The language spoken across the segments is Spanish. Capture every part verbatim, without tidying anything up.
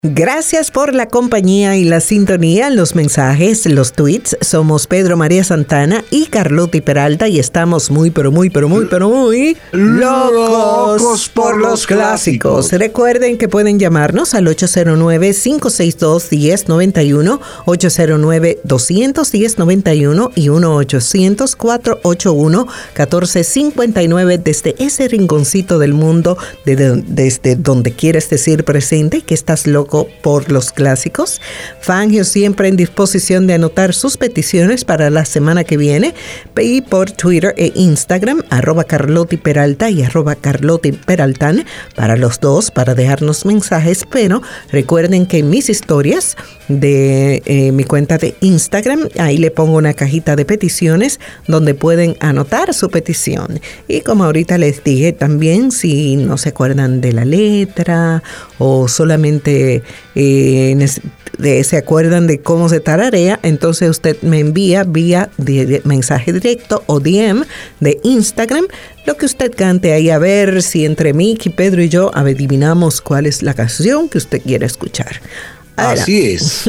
Gracias por la compañía y la sintonía, los mensajes, los tweets. Somos Pedro María Santana y Carlotti Peralta y estamos muy, pero muy, pero muy, pero muy locos, locos por los clásicos. clásicos. Recuerden que pueden llamarnos al ocho cero nueve, cinco seis dos, uno cero nueve uno, ocho cero nueve, dos uno cero, nueve uno y uno ochocientos, cuatrocientos ochenta y uno, catorce cincuenta y nueve desde ese rinconcito del mundo, de, de, desde donde quieres decir presente que estás loco por los clásicos. Fangio siempre en disposición de anotar sus peticiones para la semana que viene, y por Twitter e Instagram arroba Carlotti Peralta y arroba Carlotti Peraltan para los dos, para dejarnos mensajes. Pero recuerden que en mis historias de eh, mi cuenta de Instagram, ahí le pongo una cajita de peticiones donde pueden anotar su petición. Y como ahorita les dije también, si no se acuerdan de la letra o solamente eh, de, se acuerdan de cómo se tararea, entonces usted me envía vía de, de mensaje directo o D M de Instagram lo que usted cante ahí, a ver si entre Miki, Pedro y yo adivinamos cuál es la canción que usted quiere escuchar. Ahora. Así es.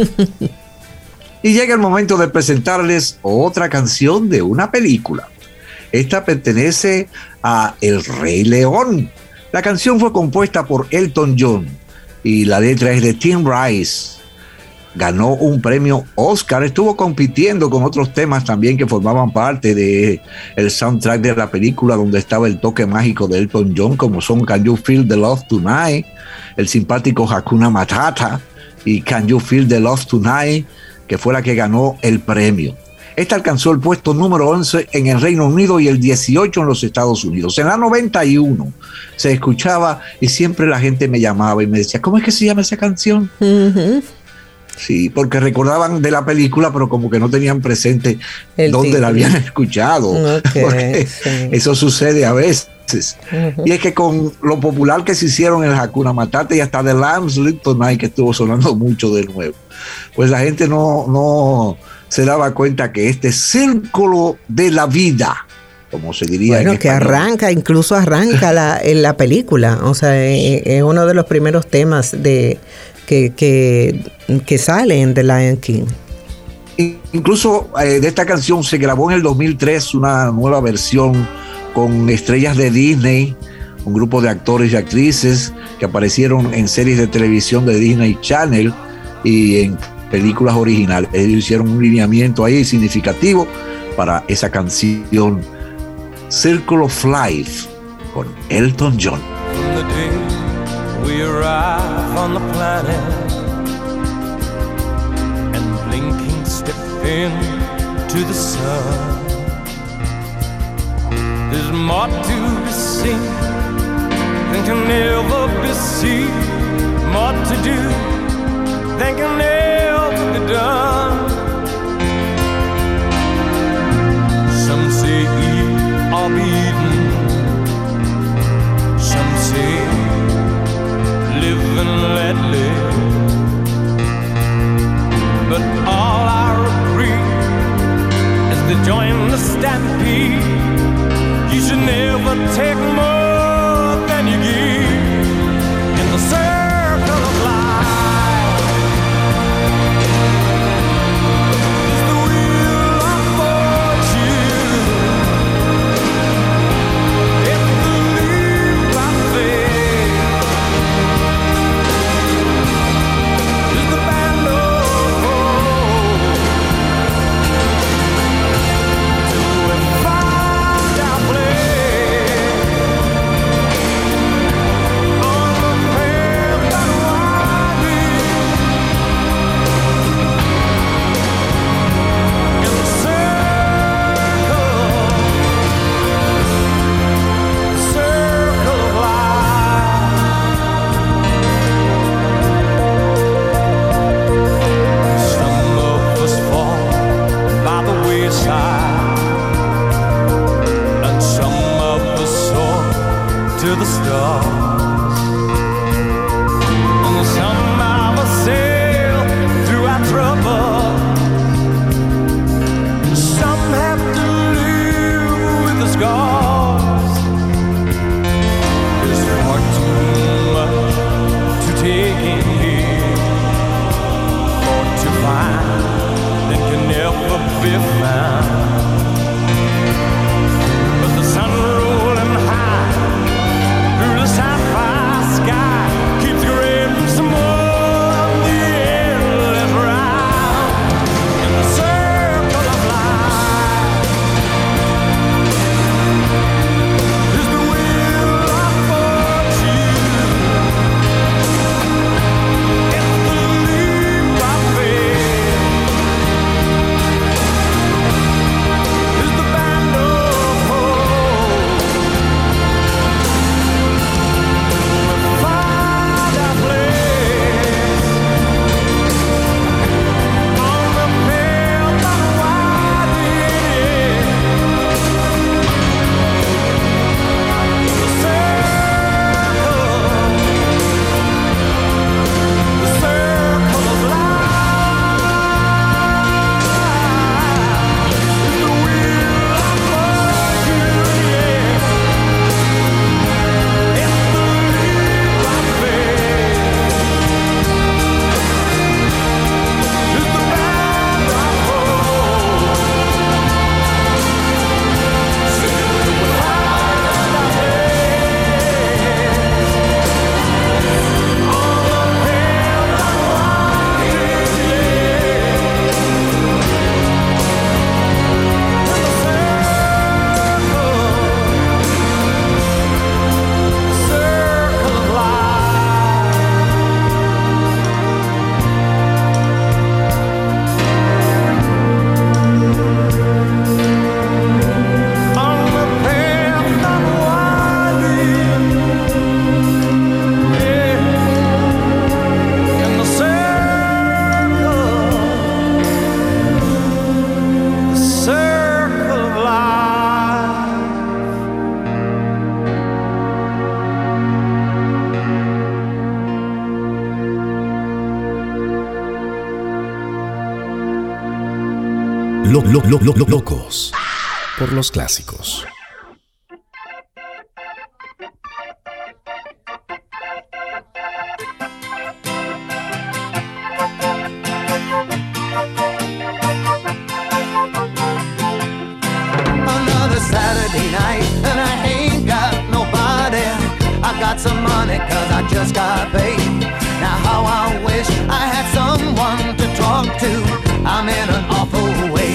Y llega el momento de presentarles otra canción de una película. Esta pertenece a El Rey León. La canción fue compuesta por Elton John y la letra es de Tim Rice. Ganó un premio Oscar, estuvo compitiendo con otros temas también que formaban parte de el soundtrack de la película, donde estaba el toque mágico de Elton John, como son Can You Feel the Love Tonight, el simpático Hakuna Matata y Can You Feel the Love Tonight, que fue la que ganó el premio. Esta alcanzó el puesto número once en el Reino Unido y el dieciocho en los Estados Unidos. En la noventa y uno se escuchaba y siempre la gente me llamaba y me decía, ¿cómo es que se llama esa canción? Uh-huh. Sí, porque recordaban de la película, pero como que no tenían presente el dónde título la habían escuchado. Okay, porque sí. Eso sucede a veces. Uh-huh. Y es que con lo popular que se hicieron en el Hakuna Matata y hasta The Lambs Sleep Tonight, que estuvo sonando mucho de nuevo, pues la gente no, no se daba cuenta que este círculo de la vida, como se diría bueno, en que español, arranca, incluso arranca la, en la película. O sea, es, es uno de los primeros temas de que, que, que sale en The Lion King. Incluso eh, de esta canción se grabó en el dos mil tres una nueva versión con estrellas de Disney, un grupo de actores y actrices que aparecieron en series de televisión de Disney Channel y en películas originales. Ellos hicieron un lineamiento ahí significativo para esa canción Circle of Life con Elton John. From the day we arrive on the planet and blinking step into the sun, there's more to be seen than can ever be seen, more to do than can ever be done. Some say eat or be eaten, some say live and let live, but all are agreed as they join the stampede, you should never take more than you give in the circle of life. Lo, lo, lo, lo, locos por los clásicos. Another Saturday night and I ain't got nobody. I got some money cause I just got paid. Now how I wish I had someone to talk to. I'm in an awful way.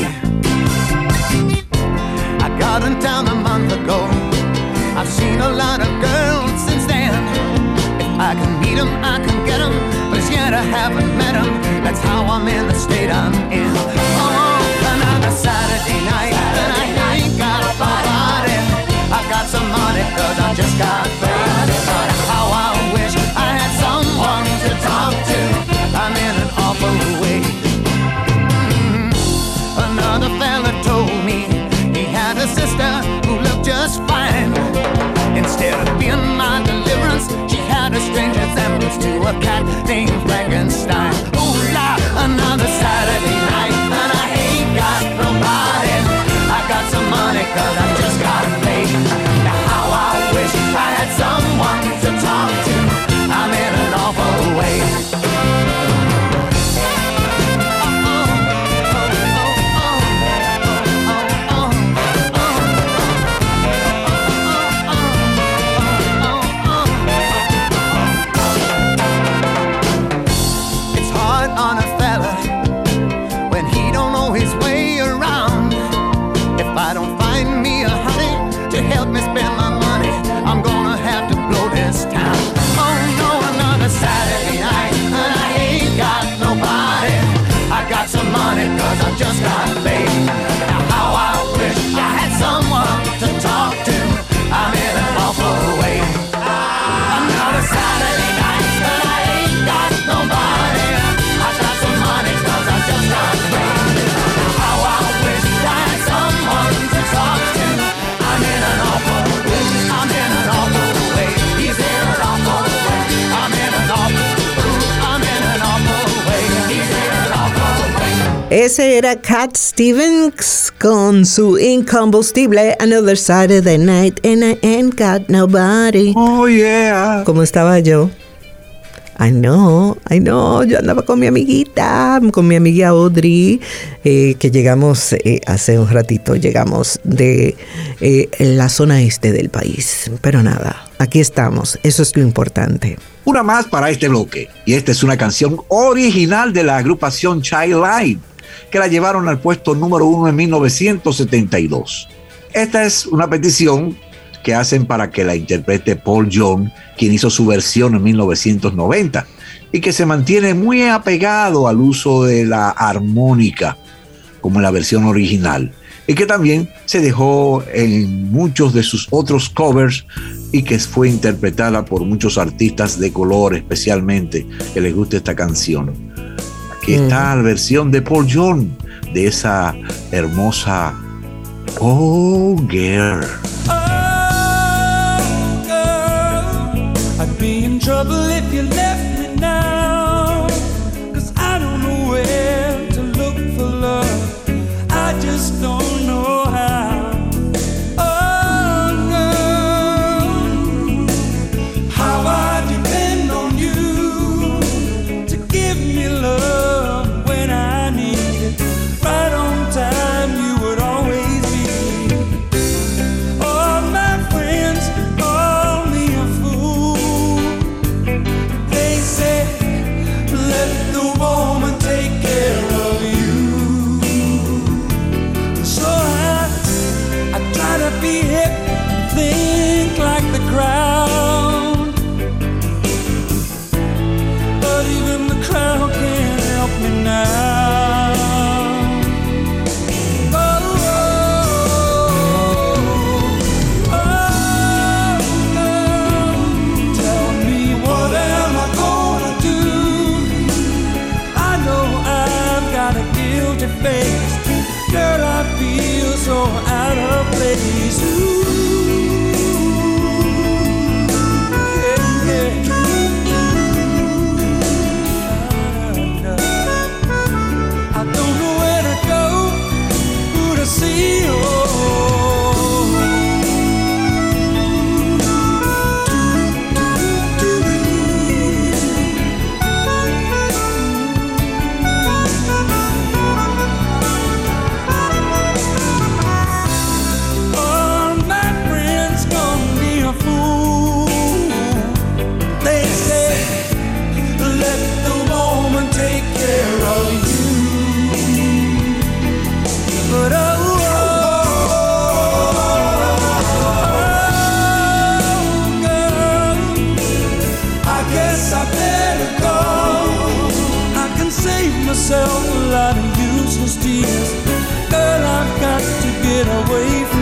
I got in town a month ago. I've seen a lot of girls since then. If I can meet them, I can get them. But as yet I haven't met them. That's how I'm in the state I'm in. Oh, another Saturday night and I ain't got a body. I got some money cause I just got paid. But how I wish I had someone to talk to. I'm in an awful way. Mm-hmm. Another fella told me he had a sister who looked just fine. Instead of being my deliverance, she had a strange resemblance to a cat named Frankenstein. Ooh la, another Saturday night and I ain't got nobody. I got some money cause I just got paid. Now how I wish I had someone to talk to. I'm in an awful way. Cause I just got paid. Now how I wish I had someone to talk to. I'm in an awful way. Another Saturday night and I ain't got nobody. I got some money cause I just got paid. Now how I wish I had someone to talk to. I'm in an awful way. I'm in an awful way. He's in an awful way. I'm in an awful way. I'm in an awful way. He's in an awful way. Ese era Cat Stevens con su incombustible Another Saturday Night and I Ain't Got Nobody. Oh, yeah. ¿Cómo estaba yo? Ay, no, ay, no, yo andaba con mi amiguita, con mi amiga Audrey, eh, que llegamos eh, hace un ratito, llegamos de eh, la zona este del país. Pero nada, aquí estamos, eso es lo importante. Una más para este bloque, y esta es una canción original de la agrupación Child Line, que la llevaron al puesto número uno en mil novecientos setenta y dos. Esta es una petición que hacen para que la interprete Paul Young, quien hizo su versión en mil novecientos noventa, y que se mantiene muy apegado al uso de la armónica, como en la versión original, y que también se dejó en muchos de sus otros covers y que fue interpretada por muchos artistas de color, especialmente, que les gusta esta canción. Aquí está la versión de Paul Young de esa hermosa Oh Girl. Oh, girl, I'd be in trouble if you left me now, 'cause I don't know where to look for love. I just don't know how. Oh, girl, how I depend on you to give me love. Be hip, think like the crowd, but even the crowd can't help me now. Oh, oh, oh, oh, girl, tell me what am I gonna do? I know I've got a guilty face, girl, I feel so out of place. Ooh, yeah, yeah. I don't know where to go. myself a lot of useless tears. Girl, I've got to get away from